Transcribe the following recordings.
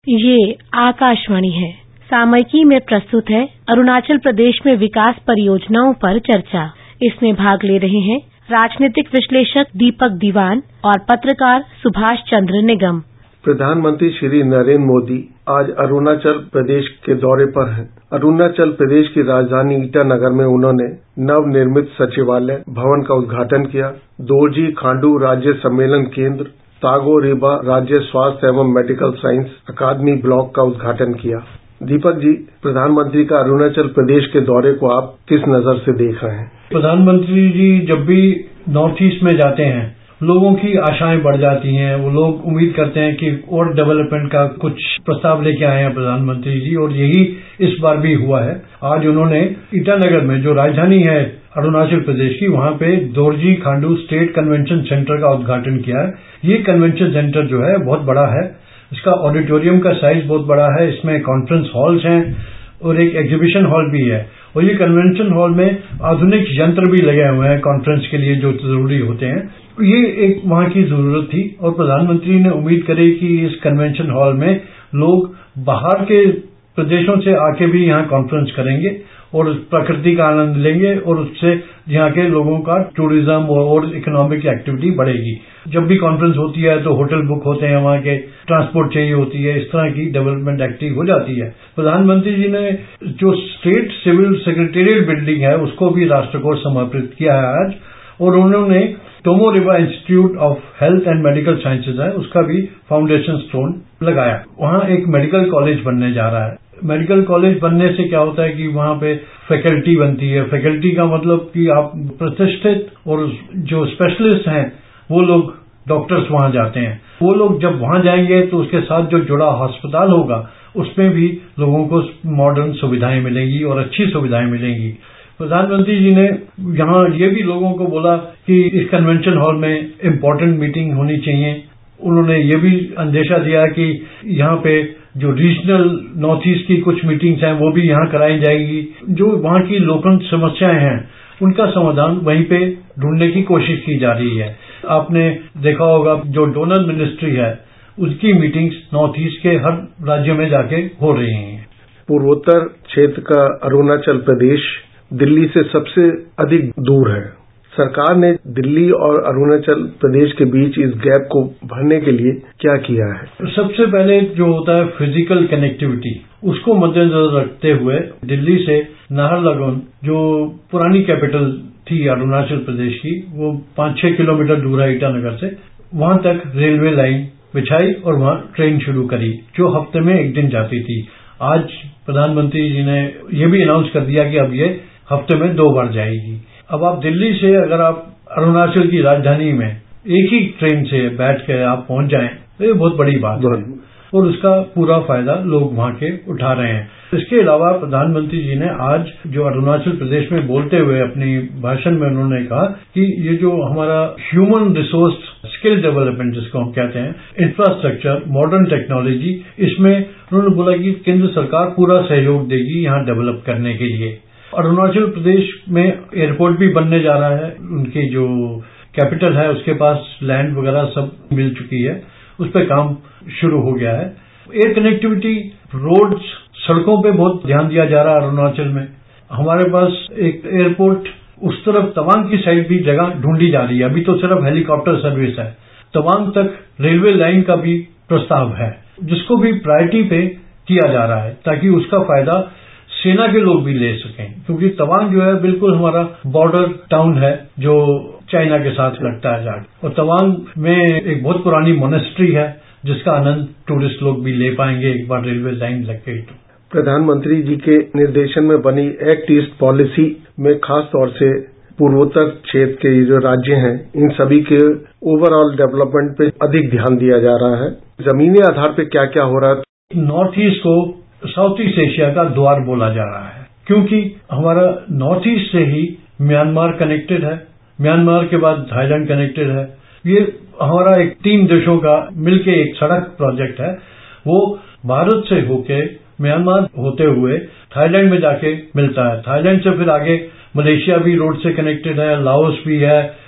ये आकाशवाणी है। सामयिकी में प्रस्तुत है अरुणाचल प्रदेश में विकास परियोजनाओं पर चर्चा। इसमें भाग ले रहे हैं राजनीतिक विश्लेषक दीपक दीवान और पत्रकार सुभाष चंद्र निगम। प्रधानमंत्री श्री नरेंद्र मोदी आज अरुणाचल प्रदेश के दौरे पर हैं। अरुणाचल प्रदेश की राजधानी ईटानगर में उन्होंने नवनिर्मित सचिवालय भवन का उद्घाटन किया। दोरजी खांडू राज्य सम्मेलन केंद्र, तागो रिबा राज्य स्वास्थ्य एवं मेडिकल साइंस अकादमी ब्लॉक का उद्घाटन किया। दीपक जी, प्रधानमंत्री का अरुणाचल प्रदेश के दौरे को आप किस नजर से देख रहे हैं? प्रधानमंत्री जी जब भी नॉर्थ ईस्ट में जाते हैं, लोगों की आशाएं बढ़ जाती हैं। वो लोग उम्मीद करते हैं कि और डेवलपमेंट का कुछ प्रस्ताव लेके आए हैं प्रधानमंत्री जी, और यही इस बार भी हुआ है। आज उन्होंने ईटानगर में, जो राजधानी है अरुणाचल प्रदेश की, वहां पे Dorjee Khandu state convention centre का उद्घाटन किया है। ये कन्वेंशन सेंटर जो है बहुत बड़ा है। इसका ऑडिटोरियम का साइज बहुत बड़ा है। इसमें कॉन्फ्रेंस हॉल्स हैं और एक एग्जीबिशन हॉल भी है। और ये कन्वेंशन हॉल में आधुनिक यंत्र भी लगे हुए हैं कॉन्फ्रेंस के लिए जो जरूरी होते हैं। ये एक वहां की जरूरत थी और प्रधानमंत्री ने उम्मीद करी कि इस कन्वेंशन हॉल में लोग बाहर के प्रदेशों से आके भी यहाँ कॉन्फ्रेंस करेंगे और प्रकृति का आनंद लेंगे, और उससे यहाँ के लोगों का टूरिज्म और इकोनॉमिक एक्टिविटी बढ़ेगी। जब भी कॉन्फ्रेंस होती है तो होटल बुक होते हैं, वहाँ के ट्रांसपोर्ट चाहिए होती है, इस तरह की डेवलपमेंट एक्टिव हो जाती है। प्रधानमंत्री जी ने जो स्टेट सिविल सेक्रेटेरिएट बिल्डिंग है उसको भी राष्ट्र को समर्पित किया है आज, और उन्होंने Tomo Riba institute of health and medical sciences है उसका भी फाउंडेशन स्टोन लगाया। वहाँ एक मेडिकल कॉलेज बनने जा रहा है। मेडिकल कॉलेज बनने से क्या होता है कि वहाँ पे फैकल्टी बनती है। फैकल्टी का मतलब कि आप प्रतिष्ठित और जो स्पेशलिस्ट हैं वो लोग, डॉक्टर्स वहाँ जाते हैं। वो लोग जब वहाँ जाएंगे तो उसके साथ जो जुड़ा अस्पताल होगा उसमें भी लोगों को मॉडर्न सुविधाएं मिलेंगी और अच्छी सुविधाएं मिलेंगी। प्रधानमंत्री जी ने यहाँ ये भी लोगों को बोला कि इस कन्वेंशन हॉल में इम्पोर्टेंट मीटिंग होनी चाहिए। उन्होंने ये भी अंदेशा दिया कि यहाँ पे जो रीजनल नॉर्थ ईस्ट की कुछ मीटिंग्स हैं वो भी यहाँ कराई जाएगी। जो वहाँ की लोकल समस्याएं हैं उनका समाधान वहीं पे ढूंढने की कोशिश की जा रही है। आपने देखा होगा जो डोनर मिनिस्ट्री है उसकी मीटिंग्स नॉर्थ ईस्ट के हर राज्य में जाके हो रही हैं। पूर्वोत्तर क्षेत्र का अरुणाचल प्रदेश दिल्ली से सबसे अधिक दूर है। सरकार ने दिल्ली और अरुणाचल प्रदेश के बीच इस गैप को भरने के लिए क्या किया है? सबसे पहले जो होता है फिजिकल कनेक्टिविटी, उसको मद्देनजर रखते हुए दिल्ली से नाहरलगुन, जो पुरानी कैपिटल थी अरुणाचल प्रदेश की, वो 5-6 किलोमीटर दूर है ईटानगर से, वहां तक रेलवे लाइन बिछाई और वहां ट्रेन शुरू करी जो हफ्ते में एक दिन जाती थी। आज प्रधानमंत्री जी ने ये भी अनाउंस कर दिया कि अब ये हफ्ते में 2 बार जाएगी। अब आप दिल्ली से अगर आप अरुणाचल की राजधानी में एक ही ट्रेन से बैठ के आप पहुंच जाएं तो ये बहुत बड़ी बात है, और उसका पूरा फायदा लोग वहां के उठा रहे हैं। इसके अलावा प्रधानमंत्री जी ने आज जो अरुणाचल प्रदेश में बोलते हुए अपनी भाषण में उन्होंने कहा कि ये जो हमारा ह्यूमन रिसोर्स स्किल डेवलपमेंट जिसको हम कहते हैं, इंफ्रास्ट्रक्चर, मॉडर्न टेक्नोलॉजी, इसमें उन्होंने बोला कि केंद्र सरकार पूरा सहयोग देगी यहाँ डेवलप करने के लिए। अरुणाचल प्रदेश में एयरपोर्ट भी बनने जा रहा है। उनकी जो कैपिटल है उसके पास लैंड वगैरह सब मिल चुकी है, उस पर काम शुरू हो गया है। एयर कनेक्टिविटी, रोड्स, सड़कों पे बहुत ध्यान दिया जा रहा है अरुणाचल में। हमारे पास एक एयरपोर्ट उस तरफ तवांग की साइड भी जगह ढूंढी जा रही है। अभी तो सिर्फ हेलीकॉप्टर सर्विस है। तवांग तक रेलवे लाइन का भी प्रस्ताव है जिसको भी प्रायोरिटी पे किया जा रहा है ताकि उसका फायदा सेना के लोग भी ले सकें, क्योंकि तवांग जो है बिल्कुल हमारा बॉर्डर टाउन है जो चाइना के साथ लगता है जाके, और तवांग में एक बहुत पुरानी मोनेस्ट्री है जिसका आनंद टूरिस्ट लोग भी ले पाएंगे एक बार रेलवे लाइन लग गई तो। प्रधानमंत्री जी के निर्देशन में बनी एक्ट ईस्ट पॉलिसी में खास तौर से पूर्वोत्तर क्षेत्र के जो राज्य हैं इन सभी के ओवरऑल डेवलपमेंट पे अधिक ध्यान दिया जा रहा है। जमीनी आधार पे क्या क्या हो रहा है? नॉर्थ ईस्ट को साउथ ईस्ट एशिया का द्वार बोला जा रहा है, क्योंकि हमारा नॉर्थ ईस्ट से ही म्यांमार कनेक्टेड है, म्यांमार के बाद थाईलैंड कनेक्टेड है। ये हमारा एक 3 देशों का मिलके एक सड़क प्रोजेक्ट है। वो भारत से होके म्यांमार होते हुए थाईलैंड में जाके मिलता है। थाईलैंड से फिर आगे मलेशिया भी रोड से कनेक्टेड है, लाओस भी है,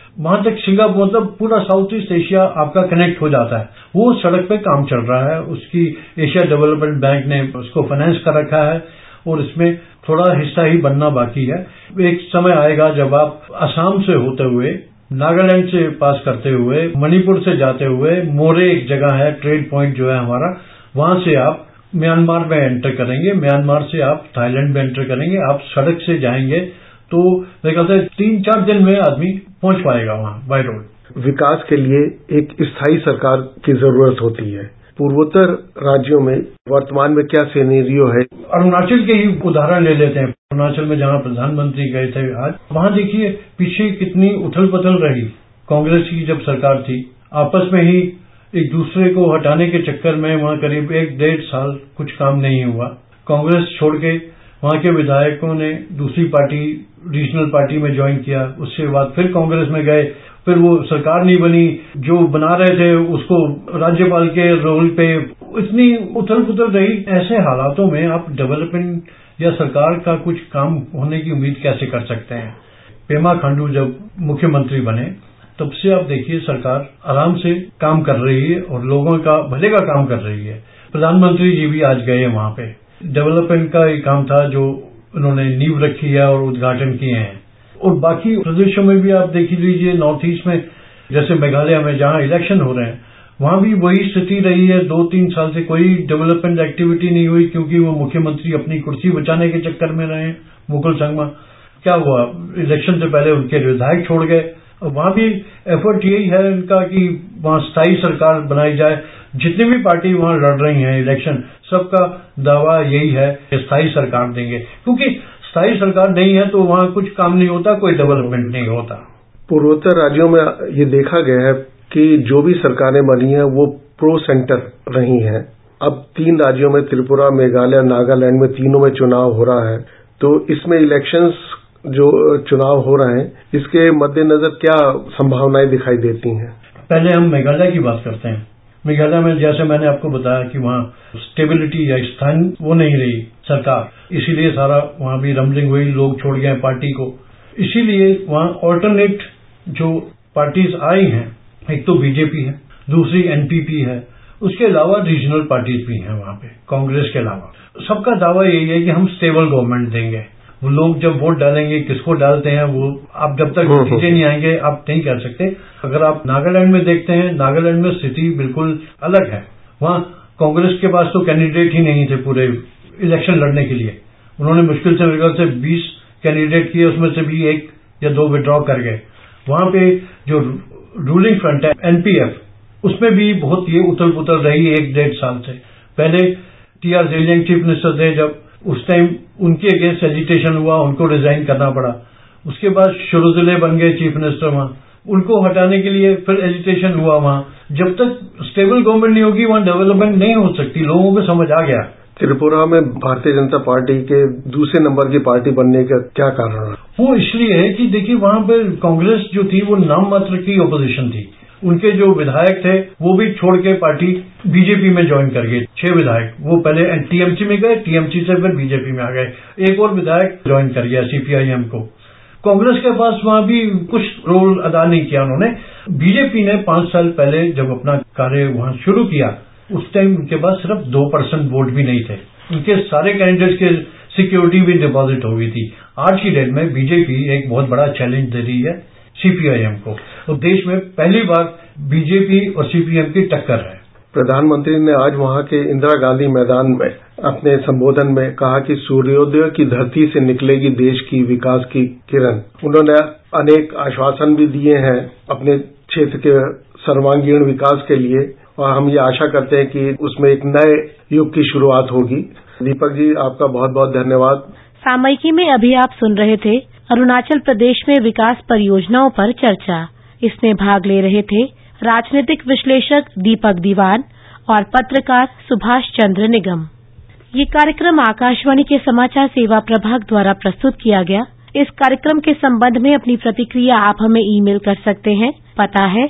वहां तक सिंगापुर मतलब पूरा साउथ ईस्ट एशिया आपका कनेक्ट हो जाता है। वो सड़क पे काम चल रहा है, उसकी एशिया डेवलपमेंट बैंक ने उसको फाइनेंस कर रखा है और इसमें थोड़ा हिस्सा ही बनना बाकी है। एक समय आएगा जब आप असम से होते हुए, नागालैंड से पास करते हुए, मणिपुर से जाते हुए, मोरे एक जगह है ट्रेड पॉइंट जो है हमारा, वहां से आप म्यांमार में एंटर करेंगे, म्यांमार से आप थाईलैंड में एंटर करेंगे, आप सड़क से जाएंगे तो मेरे ख्याल से 3-4 दिन में आदमी पहुंच पाएगा वहां बाय रोड। विकास के लिए एक स्थायी सरकार की जरूरत होती है। पूर्वोत्तर राज्यों में वर्तमान में क्या सिनेरियो है? अरुणाचल के ही उदाहरण ले लेते हैं। अरुणाचल में जहां प्रधानमंत्री गए थे आज, वहां देखिए पीछे कितनी उथल पुथल रही। कांग्रेस की जब सरकार थी, आपस में ही एक दूसरे को हटाने के चक्कर में वहां करीब 1-1.5 साल कुछ काम नहीं हुआ। कांग्रेस छोड़ के वहां के विधायकों ने दूसरी पार्टी, रीजनल पार्टी में ज्वाइन किया, उसके बाद फिर कांग्रेस में गए, फिर वो सरकार नहीं बनी, जो बना रहे थे उसको राज्यपाल के रोल पे, इतनी उथल पुथल रही। ऐसे हालातों में आप डेवलपमेंट या सरकार का कुछ काम होने की उम्मीद कैसे कर सकते हैं? पेमा खांडू जब मुख्यमंत्री बने तब से आप देखिए सरकार आराम से काम कर रही है और लोगों का भले का काम कर रही है। प्रधानमंत्री जी भी आज गए वहां पे, डेवलपमेंट का एक काम था जो उन्होंने नींव रखी है और उद्घाटन किए हैं। और बाकी प्रदेशों में भी आप देख लीजिए, नॉर्थ ईस्ट में जैसे मेघालय में जहां इलेक्शन हो रहे हैं, वहां भी वही स्थिति रही है। 2-3 साल से कोई डेवलपमेंट एक्टिविटी नहीं हुई क्योंकि वो मुख्यमंत्री अपनी कुर्सी बचाने के चक्कर में रहे। मुकुल संगमा क्या हुआ, इलेक्शन से पहले उनके विधायक छोड़ गए। वहां भी एफर्ट यही है इनका कि वहां स्थायी सरकार बनाई जाए। जितनी भी पार्टी वहां लड़ रही हैं इलेक्शन, सबका दावा यही है कि स्थायी सरकार देंगे, क्योंकि स्थायी सरकार नहीं है तो वहां कुछ काम नहीं होता, कोई डेवलपमेंट नहीं होता। पूर्वोत्तर राज्यों में ये देखा गया है कि जो भी सरकारें बनी हैं वो प्रो सेंटर रही हैं। अब 3 राज्यों में, त्रिपुरा, मेघालय, नागालैंड में, तीनों में चुनाव हो रहा है। तो इसमें इलेक्शंस जो चुनाव हो रहे हैं, इसके मद्देनजर क्या संभावनाएं दिखाई देती हैं? पहले हम मेघालय की बात करते हैं। मेघालय में जैसे मैंने आपको बताया कि वहां स्टेबिलिटी या स्थान वो नहीं रही सरकार, इसीलिए सारा वहां भी रंबलिंग हुई, लोग छोड़ गए पार्टी को। इसीलिए वहां ऑल्टरनेट जो पार्टीज आई हैं, एक तो बीजेपी है, दूसरी एनपीपी है, उसके अलावा रीजनल पार्टीज भी हैं वहां पे कांग्रेस के अलावा। सबका दावा यही है कि हम स्टेबल गवर्नमेंट देंगे। वो लोग जब वोट डालेंगे, किसको डालते हैं वो आप जब तक नतीजे नहीं आएंगे आप नहीं कह सकते। अगर आप नागालैंड में देखते हैं, नागालैंड में स्थिति बिल्कुल अलग है। वहां कांग्रेस के पास तो कैंडिडेट ही नहीं थे पूरे इलेक्शन लड़ने के लिए। उन्होंने मुश्किल से मेरे ख्याल से 20 कैंडिडेट किए, उसमें से भी 1 या 2 विड्रॉ कर गए। वहां पे जो रूलिंग फ्रंट है एनपीएफ, उसमें भी बहुत ये उथल पुथल रही 1-1.5 साल से। पहले टीआर जेलियांग चीफ मिनिस्टर थे, जब उस टाइम उनके अगेंस्ट एजिटेशन हुआ, उनको रिजाइन करना पड़ा। उसके बाद शुरुजुले बन गए चीफ मिनिस्टर वहां, उनको हटाने के लिए फिर एजिटेशन हुआ वहां। जब तक स्टेबल गवर्नमेंट नहीं होगी वहां डेवलपमेंट नहीं हो सकती, लोगों को समझ आ गया। त्रिपुरा में भारतीय जनता पार्टी के दूसरे नंबर की पार्टी बनने का क्या कारण है? वो इसलिए है कि देखिए वहां पर कांग्रेस जो थी वो नाम मात्र की ऑपोजिशन थी। उनके जो विधायक थे वो भी छोड़ के पार्टी बीजेपी में ज्वाइन कर गए। 6 विधायक वो पहले टीएमसी में गए, टीएमसी से फिर बीजेपी में आ गए। एक और विधायक ज्वाइन कर गया सीपीआईएम को। कांग्रेस के पास वहां भी कुछ रोल अदा नहीं किया उन्होंने। बीजेपी ने 5 साल पहले जब अपना कार्य वहां शुरू किया, उस टाइम उनके पास सिर्फ 2% वोट भी नहीं थे। उनके सारे कैंडिडेट्स के सिक्योरिटी भी डिपॉजिट हो गई थी। आज की डेट में बीजेपी एक बहुत बड़ा चैलेंज दे रही है सीपीआईएम को, तो देश में पहली बार बीजेपी और सीपीएम की टक्कर है। प्रधानमंत्री ने आज वहां के इंदिरा गांधी मैदान में अपने संबोधन में कहा कि सूर्योदय की धरती से निकलेगी देश की विकास की किरण। उन्होंने अनेक आश्वासन भी दिए हैं अपने क्षेत्र के सर्वांगीण विकास के लिए, और हम ये आशा करते हैं कि उसमें एक नए युग की शुरुआत होगी। दीपक जी, आपका बहुत बहुत धन्यवाद। सामयिकी में अभी आप सुन रहे थे अरुणाचल प्रदेश में विकास परियोजनाओं पर चर्चा। इसमें भाग ले रहे थे राजनीतिक विश्लेषक दीपक दीवान और पत्रकार सुभाष चंद्र निगम। ये कार्यक्रम आकाशवाणी के समाचार सेवा प्रभाग द्वारा प्रस्तुत किया गया। इस कार्यक्रम के संबंध में अपनी प्रतिक्रिया आप हमें ईमेल कर सकते हैं। पता है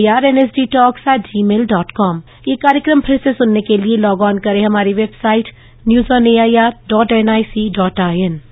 airnsdtalks@gmail.com। ये कार्यक्रम फिर से सुनने के लिए लॉग ऑन करें हमारी वेबसाइट newsonair.nic.in।